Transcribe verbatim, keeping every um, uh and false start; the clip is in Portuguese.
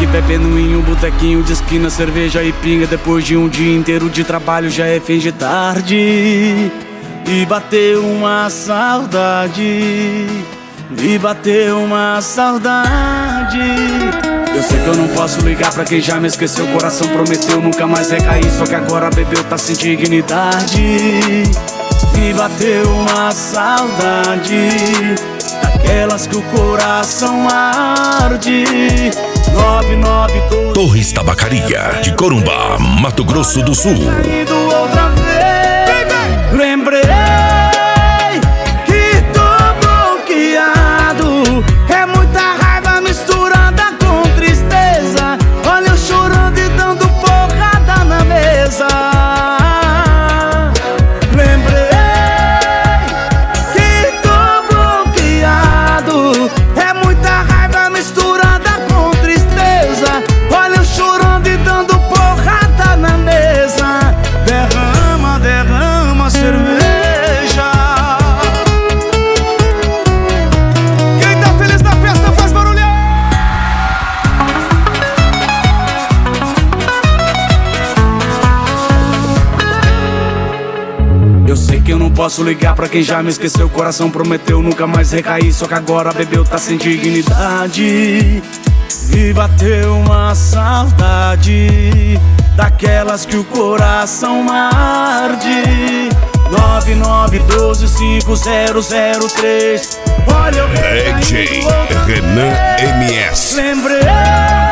bebendo em um botequinho de esquina, cerveja e pinga. Depois de um dia inteiro de trabalho já é fim de tarde. E bateu uma saudade, me bateu uma saudade. Eu sei que eu não posso ligar pra quem já me esqueceu. O coração prometeu nunca mais recair, só que agora bebeu, tá sem dignidade. Me bateu uma saudade, daquelas que o coração arde. nove nove dois Torres Tabacaria, de Corumbá, Mato Grosso do Sul. Outra vez, lembrei que tô bloqueado. É muita raiva misturada com tristeza. Olha eu chorando e dando porrada na mesa. Lembrei que tô bloqueado. É muita raiva misturada com tristeza. Olha eu chorando e dando porrada na mesa. Derrama, derrama cerveja. Quem tá feliz na festa faz barulho. Eu sei que eu não posso ligar pra quem já me esqueceu. O coração prometeu nunca mais recair, só que agora bebeu, tá sem dignidade. E bateu uma saudade, daquelas que o coração arde. nove nove doze cinco zero zero três. Olha eu D J Renan M S. lembrei